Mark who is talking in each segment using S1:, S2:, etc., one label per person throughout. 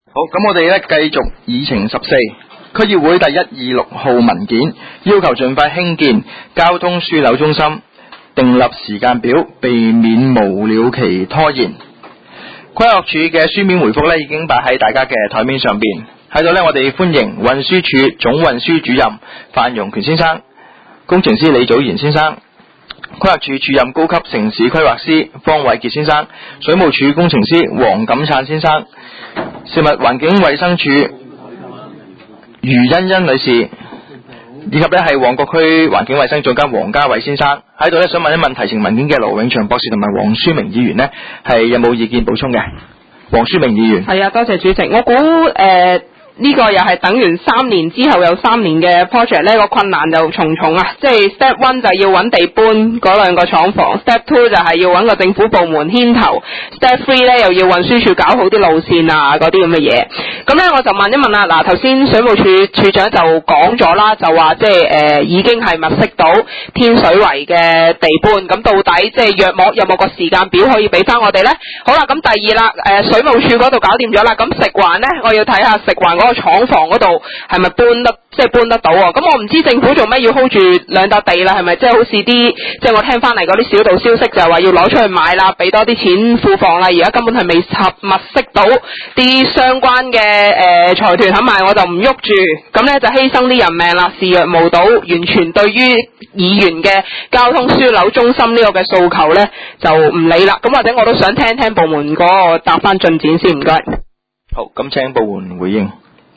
S1: 好，咁我哋咧繼續議程14，區議會第126號文件，要求盡快興建交通樞紐中心，訂立時間表，避免無了期拖延。規劃署嘅書面回覆咧已經擺喺大家嘅台面上邊，喺度咧我哋歡迎運輸署總運輸主任范容權先生、工程師李祖賢先生、規劃署署任高級城市規劃師方偉傑先生、水務署工程師黃錦燦先生、食物環境衛生署余欣欣女士，以及咧係旺角區環境衛生總監黃家偉先生。喺度咧想問一問提呈文件嘅盧永祥博士同埋黃書明議員呢，係有冇意見補充嘅？黃書明議員。
S2: 係啊，多謝主席。我估呢個又係等完3年之後有3年嘅 project 呢，個困難就重重啊！即係 step 1就要揾地搬嗰2個廠房 ，step 2就係要揾個政府部門牽頭 ，step 3呢又要運輸署搞好啲路線啊嗰啲咁嘅嘢。咁呢我就問一問啦，嗱頭先水務署署長就講咗啦，就話即係已經係物色到天水圍嘅地搬，咁到底即係約莫有冇個時間表可以俾翻我哋呢？好啦，咁第二啦，水務署嗰度搞掂咗啦，咁食環呢，我要睇下食環嗰個廠房嗰度係咪搬得到喎？咁我唔知政府做咩要 hold 住2笪地啦，係咪即係好似啲即係我聽翻嚟嗰啲小道消息就係話要攞出去買啦，俾多啲錢庫房啦，而家根本係未物色到啲相關嘅財團肯買，我就唔喐住，咁呢就犧牲啲人命啦，視若無睹，完全對於議員嘅交通樞紐中心呢個嘅訴求呢就唔理啦。咁或者我都想聽聽部門嗰個答翻進展先，唔該。
S1: 好，咁請部門回應。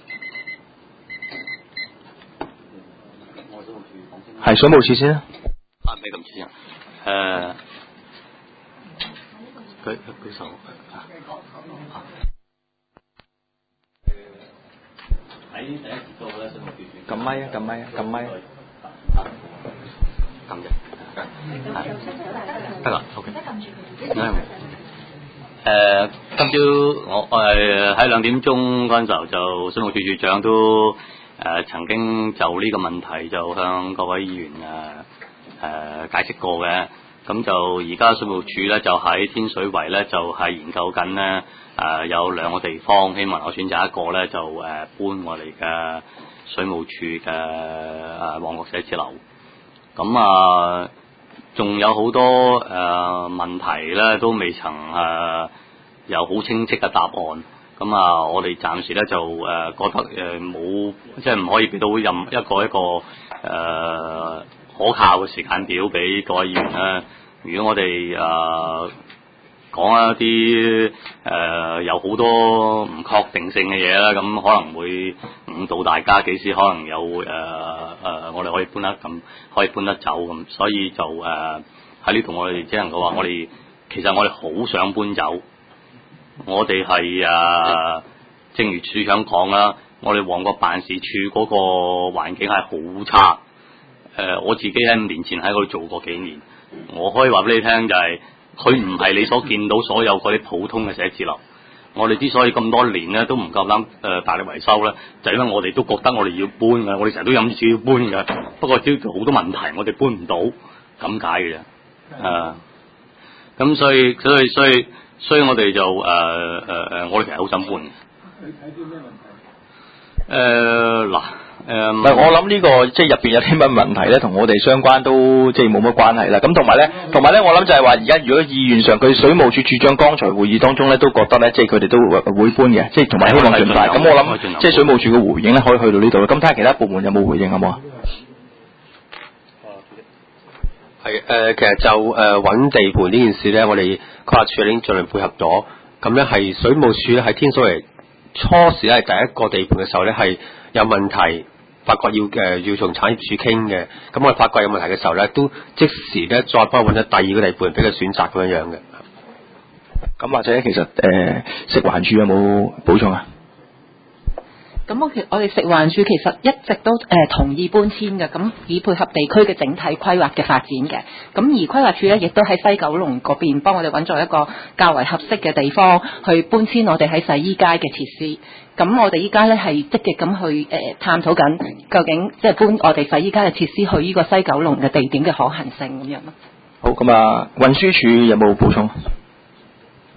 S1: 係水務署先啦。
S3: 咩咁先舉手。喺第一節度咧，水務署撳咪啊！得啦 ，OK。今朝我喺2點鐘嗰陣時候，就水務署署長都曾經就呢個問題就向各位議員解釋過嘅。咁就而家水務署咧就喺天水圍咧就係研究緊咧有2個地方，希望我選擇一個咧就搬我哋嘅水務署嘅旺角寫字樓。咁仲有好多問題咧都未曾有好清晰嘅答案。咁我哋暫時咧就覺得冇，即係唔可以俾到任一個可靠嘅時間表俾各位議員啦。如果我哋講一啲有好多唔確定性嘅嘢啦，咁可能會誤導大家幾時可能有我哋可以搬得走咁，所以就喺呢度我哋只能夠話其實我哋好想搬走。我哋係正如處長講啦，我哋旺角辦事處嗰個環境係好差。我自己喺5年前喺嗰度做過幾年，我可以話俾你聽就係佢唔係你所見到所有嗰啲普通嘅寫字樓。我哋之所以咁多年咧都唔夠膽大力維修咧，就因為我哋都覺得我哋要搬嘅，我哋成日都諗住要搬嘅，不過只好多問題我哋搬唔到咁解嘅啫。咁所以我哋就我哋其實好想搬嘅。睇啲咩問題？
S1: 我諗呢個即係入邊有啲乜問題咧，同我哋相關都即係冇乜關係啦。咁同埋咧，我諗就係話而家如果意願上，佢水務署署長剛才會議當中咧都覺得咧，即係佢哋都會搬嘅，即係同埋希望盡快。咁我諗即係水務署嘅回應咧，可以去到呢度啦。咁睇下其他部門有冇回應好冇啊？
S4: 係其實就揾地盤呢件事咧，我哋規劃署已經盡量配合咗。咁咧係水務署咧喺天水圍初時咧係第一個地盤嘅時候咧係有問題，發覺要從產業署傾嘅。咁我哋發覺有問題嘅時候咧，都即時咧再幫佢揾咗第2個地盤俾佢選擇咁樣嘅。
S1: 咁或者其實食環署有冇補充啊？
S5: 咁我哋食環署其實一直都同意搬遷嘅，咁以配合地區嘅整體規劃嘅發展嘅。咁而規劃署咧亦都喺西九龍嗰邊幫我哋揾咗一個較為合適嘅地方去搬遷我哋喺洗衣街嘅設施。咁我哋依家咧係積極咁去探討緊究竟即係搬我哋洗衣街嘅設施去呢個西九龍嘅地點嘅可行性咁樣咯。
S1: 好，咁運輸署有冇補充？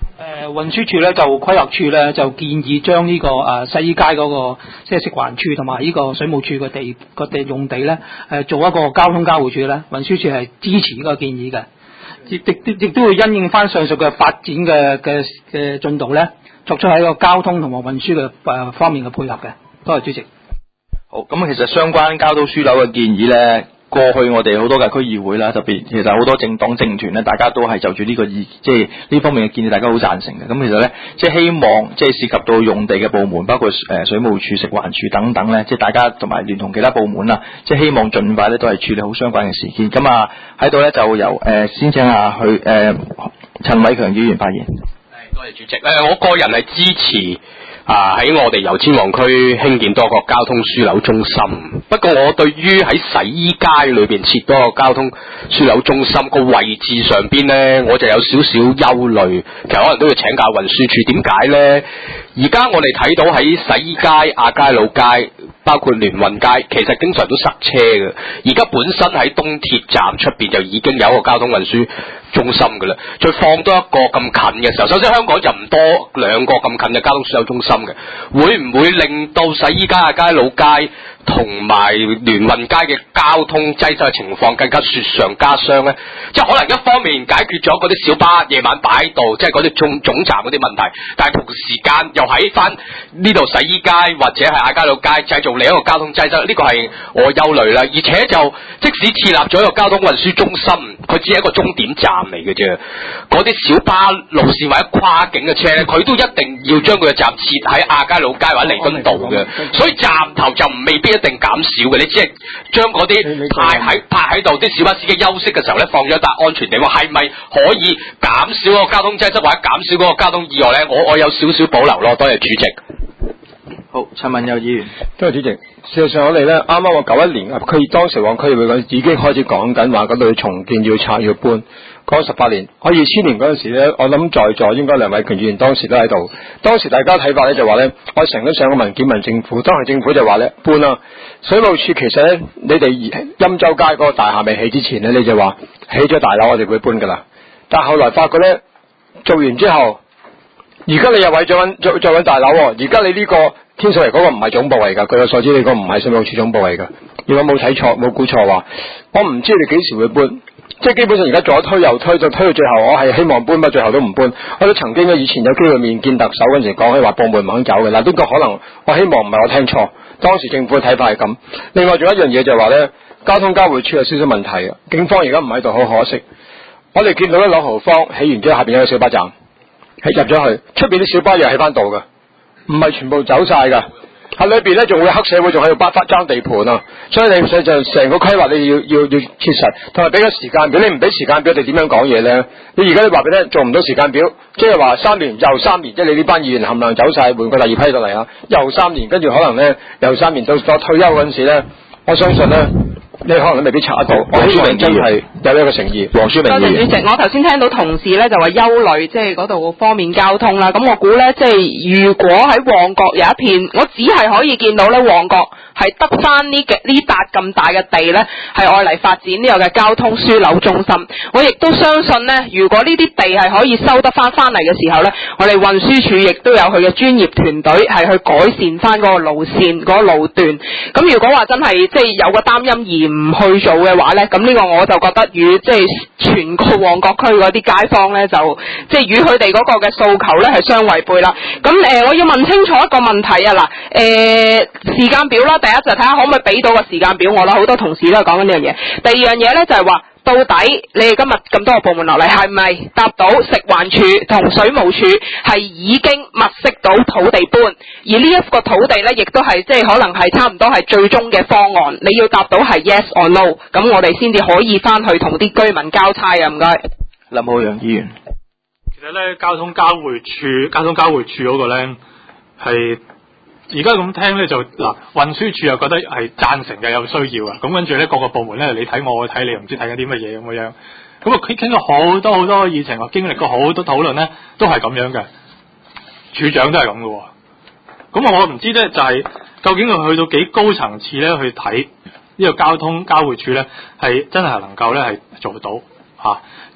S6: 運輸署咧就規劃處咧就建議將呢個洗衣街嗰個即係食環署同埋呢個水務署嘅地用地咧做一個交通交匯處咧，運輸署係支持呢個建議嘅，亦都會因應翻上述嘅發展嘅進度咧，作出喺個交通同埋運輸嘅方面嘅配合嘅。多謝主席。
S1: 好，咁其實相關交通樞紐嘅建議咧，過去我哋好多嘅區議會啦，特別其實好多政黨政團咧，大家都係就住呢個即係呢方面嘅建議，大家好贊成嘅。咁其實咧，即係希望即係涉及到用地嘅部門，包括水務署、食環署等等咧，即係大家同埋聯同其他部門啦，即係希望盡快咧都係處理好相關嘅事件。咁啊喺度咧就由先請下去陳偉強議員發言。
S4: 多謝主席。我個人係支持喺我哋油尖旺區興建多個交通樞紐中心。不過我對於喺洗衣街裏邊設多個交通樞紐中心個位置上邊呢，我就有少少憂慮。其實可能都要請教運輸署，點解呢？而家我哋睇到喺洗衣街、亞皆老街，包括聯運街，其實經常都塞車嘅。而家本身喺東鐵站出邊就已經有一個交通運輸中心嘅啦，再放多一個咁近嘅時候，首先香港就唔多兩個咁近嘅交通樞紐中心嘅，會唔會令到洗衣街、亞皆老街同埋聯運街嘅交通擠塞嘅情況更加雪上加霜呢？即係可能一方面解決咗嗰啲小巴夜晚擺喺度，即係嗰啲總站嗰啲問題，但係同時間又喺翻呢度洗衣街或者係亞皆老街製造另一個交通擠塞，呢個係我憂慮啦。而且就即使設立咗一個交通運輸中心，佢只係一個終點站嚟嘅啫。嗰啲小巴路線或者跨境嘅車咧，佢都一定要將佢嘅站設喺亞皆老街或者彌敦道嘅，所以站頭就未必一定減少嘅。你只係將嗰啲派喺度啲小巴司機休息嘅時候咧，放咗一笪安全地方，係咪可以減少嗰個交通擠塞或者減少嗰個交通意外咧？我有少少保留咯。多謝主席。
S1: 好，陳文佑議員。
S7: 多謝主席。事實上我哋咧，啱啱我91年當時往區議會嗰陣已經開始講緊話嗰度要重建、要拆、要搬。講18年，我2000年嗰陣時咧，我諗在座應該梁偉權議員當時都喺度。當時大家睇法咧就話咧，我成日都上個文件問政府，當時政府就話咧搬啦。水務署其實咧，你哋欽州街嗰個大廈未起之前咧，你就話起咗大樓我哋會搬噶啦。但係後來發覺咧，做完之後，而家你又為咗再揾大樓喎。而家你呢個天水圍嗰個唔係總部嚟㗎，據我所知你個唔係水務署總部嚟㗎。如果冇睇錯冇估錯話，我唔知你幾時會搬。即係基本上而家左推右推，就推到最後，我係希望搬，不過最後都唔搬。我都曾經以前有機會面見特首嗰陣時講起話部門唔肯走嘅。嗱，呢個可能我希望唔係我聽錯，當時政府嘅睇法係咁。另外仲有一樣嘢就係話咧，交通交匯處有少少問題嘅，警方而家唔喺度，好可惜。我哋見到咧朗豪坊起完之後，下邊有個小巴站，係入咗去，出邊啲小巴又喺翻度㗎，唔係全部走晒㗎。喺裏邊咧，仲會黑社會仲喺度爭地盤啊！所以你就成個規劃你要切實，同埋俾個時間表。你唔俾時間表，你點樣講嘢咧？你而家你話俾你做唔到時間表，即係話3年又3年，即係你呢班議員冚唪唥走晒，換個第二批過嚟啊！又3年，跟住可能咧又3年到退休嗰陣時咧，我相信咧。你可能都未必查得到，我希望真係有一個誠意。黃書明議員。
S2: 多謝主席，我頭先聽到同事咧就話憂慮，即係嗰度方面交通啦。咁我估咧，即係如果喺旺角有一片，我只係可以見到咧旺角係得翻呢笪咁大嘅地咧，係愛嚟發展呢個嘅交通樞紐中心。我亦都相信咧，如果呢啲地係可以收得翻嚟嘅時候咧，我哋運輸署亦都有佢嘅專業團隊係去改善翻嗰個路線嗰個路段。咁如果話真係即係有個擔憂而唔去做嘅話咧，咁呢個我就覺得與即係全個旺角區嗰啲街坊咧，就即係與佢哋嗰個嘅訴求咧係相違背啦。咁我要問清楚一個問題啊，嗱，時間表啦，第一就睇下可唔可以俾到個時間表我啦，好多同事都係講緊呢樣嘢。第二樣嘢咧就係話，到底你哋今日咁多個部門落嚟，係咪答到食環署同水務署係已經物色到土地搬？而呢一個土地咧，亦都係即係可能係差唔多係最終嘅方案。你要答到係 yes or no， 咁我哋先至可以翻去同啲居民交差啊！唔該。
S1: 林浩陽議員。
S8: 其實咧，交通交匯處嗰個咧係。而家咁聽咧就嗱，運輸署又覺得係贊成嘅，有需要啊。咁跟住咧，各個部門咧，你睇我睇你，又唔知睇緊啲乜嘢咁樣。咁啊，傾咗好多議程，經歷過好多討論咧，都係咁樣嘅。處長都係咁嘅。咁我唔知咧，就係究竟佢去到幾高層次咧去睇呢個交通交匯處咧，係真係能夠咧係做到嚇。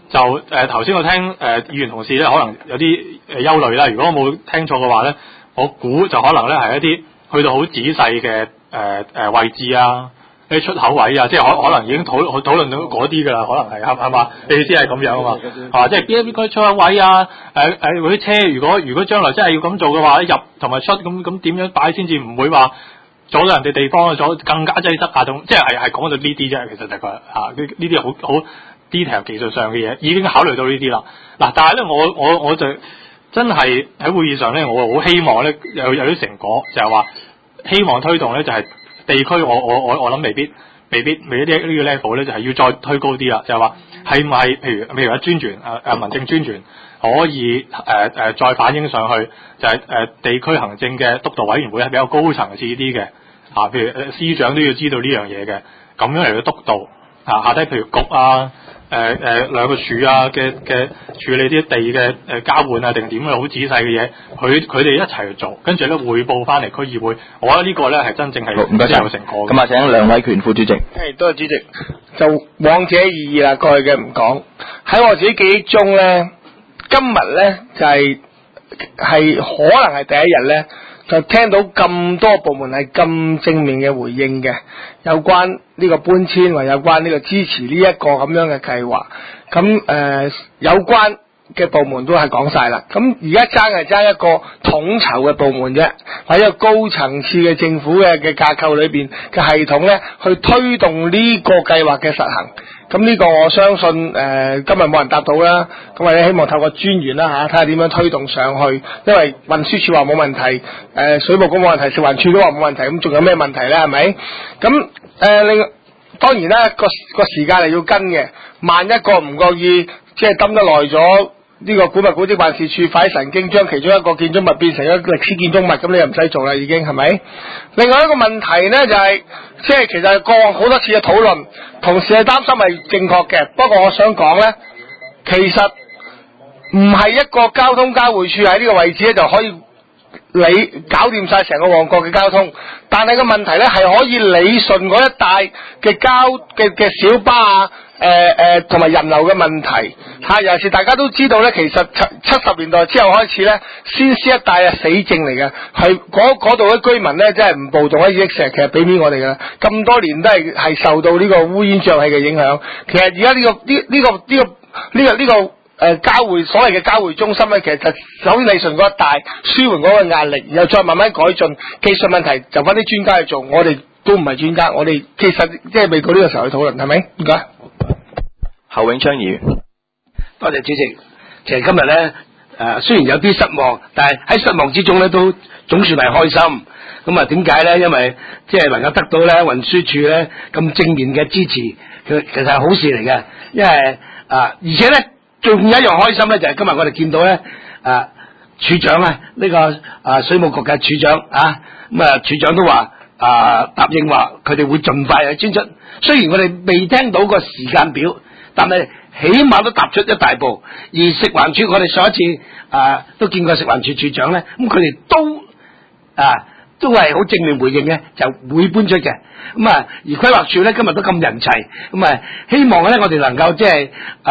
S8: 就頭先我聽議員同事咧，可能有啲憂慮啦。如果我冇聽錯嘅話咧，我估就可能咧係一啲去到好仔細嘅位置啊，啲出口位啊，即係可能已經討論到嗰啲㗎啦，可能係嘛？你意思係咁樣啊嘛？即係邊一個出口位啊？嗰啲車如果將來真係要咁做嘅話，入同埋出咁點樣擺先至唔會話阻到人哋地方，阻更加擠塞啊？即係講到呢啲啫，其實就係呢啲好 detail 技術上嘅嘢已經考慮到呢啲啦。嗱，但係咧我就真係喺會議上咧，我好希望咧有啲成果，就係話希望推動咧就係地區，我諗未必呢個 level 咧，就係要再推高啲啦。就係話係唔係譬如話專員民政專員可以再反映上去，就係地區行政嘅督導委員會係比較高層次啲嘅譬如司長都要知道呢樣嘢嘅，咁樣嚟去督導下低譬如局啊。兩個處啊嘅處理啲地嘅交換啊定點好仔細嘅嘢，佢哋一齊去做，跟住咧匯報翻嚟區議會，我覺得呢個咧係真正係
S1: 唔該晒
S8: 有成果。
S1: 咁啊，請梁偉權副主席。
S9: 多謝主席。就往者意義啦，過去嘅唔講。喺我自己記憶中咧，今日咧就係可能係第一日咧，就聽到咁多部門係咁正面嘅回應嘅，有關呢個搬遷或有關呢個支持呢一個咁樣嘅計劃。咁有關嘅部門都係講晒啦。咁而家爭一個統籌嘅部門啫，或者高層次嘅政府嘅架構裏邊嘅系統咧，去推動呢個計劃嘅實行。咁呢個我相信今日冇人答到啦，咁我哋希望透過專員啦睇下點樣推動上去，因為運輸署話冇問題，水務局冇問題，食環署都話冇問題，咁仲有咩問題咧？係咪？咁當然啦，個時間係要跟嘅，萬一個唔覺意即係等得耐咗。呢個古物古蹟辦事處快神經將其中一個建築物變成一個歷史建築物，咁你又唔使做啦，已經係咪？另外一個問題呢，就係，即係其實過往好多次嘅討論，同時係擔心係正確嘅。不過我想講呢，其實唔係一個交通交匯處喺呢個位置咧就可以搞掂晒成個旺角嘅交通，但係個問題呢，係可以理順嗰一帶嘅小巴啊。同埋人流嘅問題尤其是大家都知道咧，其實70年代之後開始咧，先施一帶死症嚟嘅，係嗰度嘅居民咧，真係唔暴動一億石，其實俾面我哋嘅，咁多年都係受到呢個烏煙瘴氣嘅影響。其實而家呢個交匯所謂嘅交匯中心咧，其實就首先理順嗰一帶，舒緩嗰個壓力，然後再慢慢改進技術問題，就揾啲專家去做。我哋都唔係專家，我哋其實即係未到呢個時候去討論，係咪？唔該。
S1: 侯永昌議員，
S10: 多謝主席。其實今日咧，雖然有啲失望，但係喺失望之中咧，都總算係開心。咁啊，點解咧？因為即係能夠得到咧運輸署咧咁正面嘅支持，其實係好事嚟嘅。因為而且咧，仲有一樣開心咧，就係今日我哋見到咧，處長啊，呢個水務局嘅處長咁處長都話答應話佢哋會盡快去遷出。雖然我哋未聽到個時間表。但係起碼都踏出一大步，而食環署我哋上一次都見過食環署署長咧，咁佢哋都係好正面回應嘅，就會搬出嘅。咁而規劃署咧今日都咁人齊，咁希望咧我哋能夠即係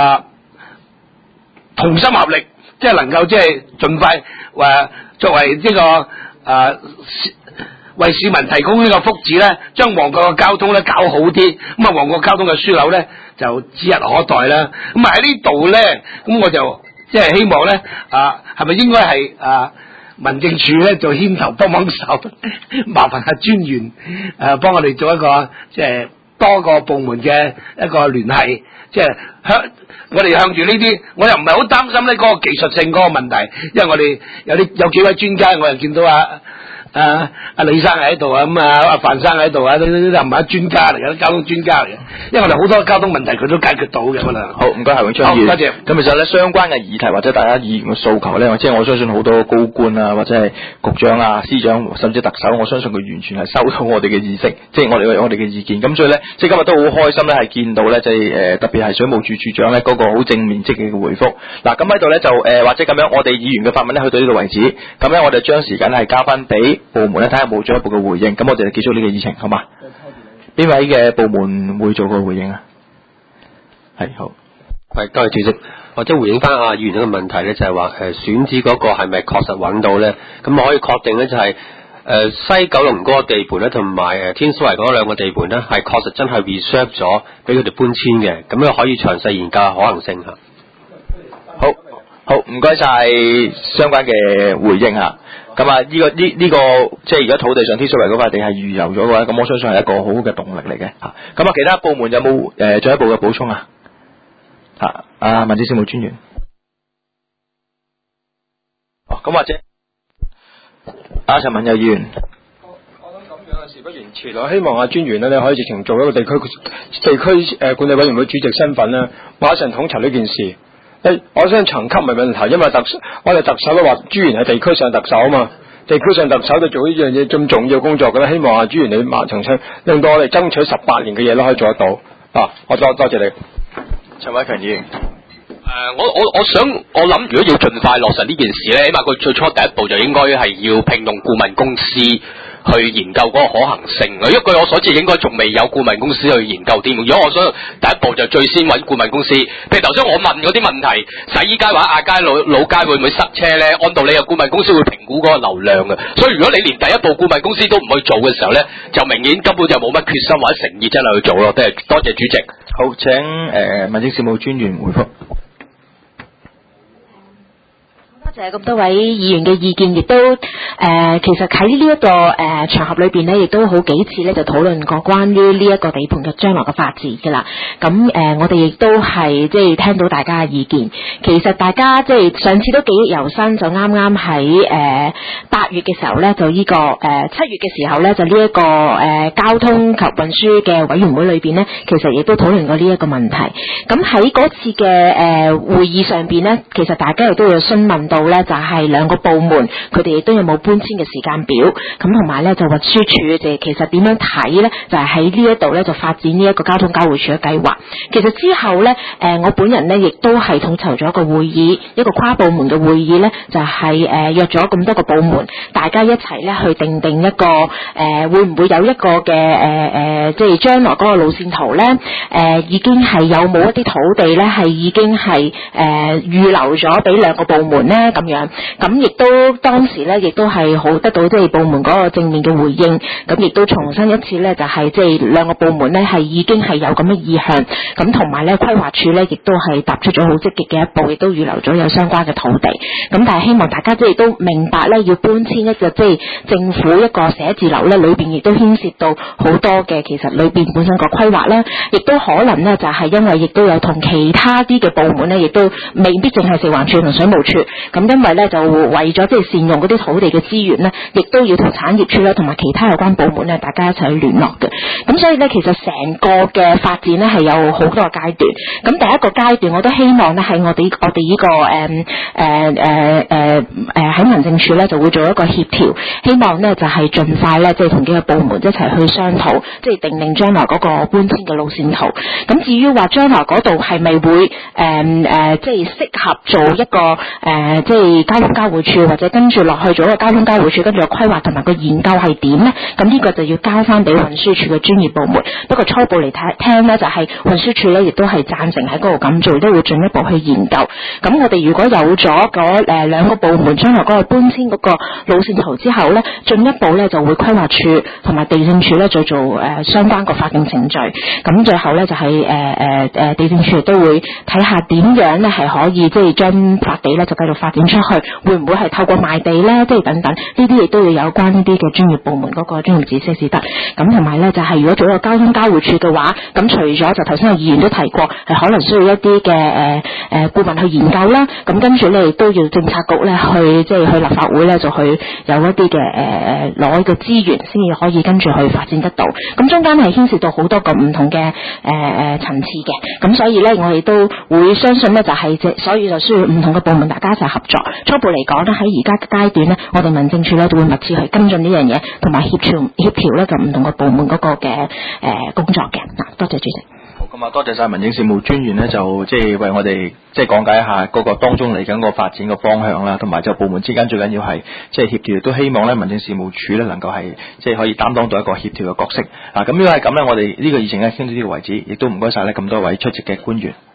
S10: 同心合力，即係能夠即係盡快作為呢個為市民提供呢個福祉咧，將旺角嘅交通咧搞好啲，咁旺角交通嘅樞紐咧就指日可待啦。咁喺呢度咧，咁我就即係希望咧，係咪應該係民政處咧就牽頭幫手，麻煩下專員幫我哋做一個即係多個部門嘅一個聯繫，即係我哋向住呢啲，我又唔係好擔心呢嗰個技術性嗰個問題，因為我哋有幾位專家，我又見到阿李生喺度咁阿范生喺度都唔係專家嚟嘅，交通專家嚟嘅，因為我哋好多交通問題佢都解決到嘅可能。
S1: 好，唔該，侯永昌議員。多謝。咁其實咧，相關嘅議題或者大家議員嘅訴求咧，即係我相信好多高官啊，或者係局長啊、司長，甚至特首，我相信佢完全係收到我哋嘅意識，即係我哋嘅意見。咁所以咧，即係今日都好開心咧，係見到咧，即係特別係水務署署長咧嗰個好正面積極嘅回覆。嗱，咁喺度咧就或者咁樣，我哋議員嘅發問咧去到呢度為止。咁咧我哋將時間係交翻俾部門咧睇下冇進一步嘅回應，咁我哋就結束呢個議程，好嘛？邊位嘅部門會做個回應啊？係好。
S4: 係，多謝主席。或者回應翻議員一個問題咧，就係話選址嗰個係咪確實揾到咧？咁我可以確定咧，就係西九龍嗰個地盤咧，同埋天水圍嗰兩個地盤咧，係確實真係 reserve 咗俾佢哋搬遷嘅。咁咧可以詳細研究下可能性嚇。
S1: 好，唔該晒相關嘅回應嚇。咁啊，呢個即係而家土地上天水圍嗰塊地係預留咗嘅話，咁我相信係一個好好嘅動力嚟嘅嚇。咁啊，其他部門有冇進一步嘅補充啊？民政事務專員。咁或者陳文友議員。
S7: 我諗咁樣事不宜遲，我希望專員咧可以直情做一個地區管理委員會主席身份咧，馬上統籌呢件事。我相信層級唔係問題，因為我哋特首都話專員係地區上特首啊嘛，地區上特首就做呢樣嘢咁重要工作嘅咧，希望專員你馬上令到我哋爭取18年嘅嘢都可以做得到。我多謝你。
S1: 陳偉強議員。
S11: 我諗，如果要盡快落實呢件事咧，起碼佢最初第一步就應該係要聘用顧問公司去研究嗰個可行性。因為據我所知，應該仲未有顧問公司去研究添。如果我想第一步就最先揾顧問公司，譬如頭先我問嗰啲問題，洗衣街或者亞皆老街會唔會塞車咧？按道理有顧問公司會評估嗰個流量嘅。所以如果你連第一步顧問公司都唔去做嘅時候咧，就明顯根本就冇乜決心或者誠意真係去做咯。多謝主席。
S1: 好，請民政事務專員回覆。
S12: 多謝咁多位議員嘅意見，亦都其實喺呢一個場合裏邊呢，亦都好幾次咧就討論過關於呢一個地盤嘅將來嘅發展㗎啦。咁我哋亦都係即係聽到大家嘅意見。其實大家即係上次都記憶猶新，就啱啱喺8月嘅時候咧，就呢個7月嘅時候咧，就呢一個交通及運輸嘅委員會裏邊呢，其實亦都討論過呢一個問題。咁喺嗰次嘅會議上邊呢，其實大家亦都有詢問到咧，就係兩個部門佢哋亦都有冇搬遷嘅時間表，咁同埋咧就運輸署就其實點樣睇咧，就係喺呢一度咧就發展呢一個交通交匯處嘅計劃。其實之後咧我本人咧亦都係統籌咗一個會議，一個跨部門嘅會議咧，就係約咗咁多個部門，大家一齊咧去定一個會唔會有一個嘅即係將來嗰個路線圖咧，已經係有冇一啲土地咧係已經係預留咗俾兩個部門咧咁樣，咁亦都當時咧亦都係好得到即係部門嗰個正面嘅回應，咁亦都重申一次咧就係即係兩個部門咧係已經係有咁嘅意向，咁同埋咧規劃處咧亦都係踏出咗好積極嘅一步，亦都預留咗有相關嘅土地，咁但係希望大家即係都明白咧，要搬遷一個即係政府一個寫字樓咧，裏邊亦都牽涉到好多嘅其實裏邊本身個規劃啦，亦都可能咧就係因為亦都有同其他啲嘅部門咧，亦都未必淨係食環署同水務署。咁因為咧就為咗即係善用嗰啲土地嘅資源咧，亦都要同產業處咧同埋其他有關部門咧，大家一齊去聯絡嘅。咁所以咧，其實成個嘅發展咧係有好多個階段。咁第一個階段，我都希望咧喺我哋呢個喺民政處咧就會做一個協調，希望咧就係盡快咧即係同幾個部門一齊去商討，即係定將來嗰個搬遷嘅路線圖。咁至於話將來嗰度係咪會即係適合做一個即係交通交匯處，或者跟住落去做一個交通交匯處，跟住個規劃同埋個研究係點呢？咁呢個就要交翻俾運輸署嘅專業部門。不過初步嚟聽呢，就係運輸署呢亦都係贊成喺嗰度咁做，都會進一步去研究。咁我哋如果有咗嗰兩個部門將來嗰個搬遷嗰個路線圖之後呢，進一步呢就會規劃處同埋地政署呢再做相關個法定程序。咁最後呢，就係地政署亦都會睇下點樣呢係可以即係將法地呢就繼續發展出去，會唔會係透過賣地呢？即係等等呢啲亦都要有關呢啲嘅專業部門嗰個專業知識先得。咁同埋呢，就係如果做一個交通交匯處嘅話，咁除咗就頭先有議員都提過，係可能需要一啲嘅顧問去研究啦。咁跟住呢，亦都要政策局呢去即係去立法會呢，就去有一啲嘅攞嘅資源，先至可以跟住去發展得到。咁中間係牽涉到好多個唔同嘅層次嘅。咁所以呢，我哋都會相信呢，就係所以就需要唔同嘅部門大家一齊合作。初步嚟講呢，喺而家嘅階段呢，我哋民政處呢都會密切去跟進呢樣嘢，同埋協調呢就唔同嘅部門嗰個嘅工作嘅。多謝主席。
S1: 好，咁啊，多謝晒民政事務專員呢，就即係為我哋即係講解一下嗰個當中嚟緊個發展嘅方向啦，同埋就部門之間最緊要係即係協調，都希望呢民政事務處呢能夠係即係可以擔當到一個協調嘅角色。咁如果係咁呢，我哋呢個議程呢傾到呢個為止，亦都唔該晒呢咁多位出席嘅官員。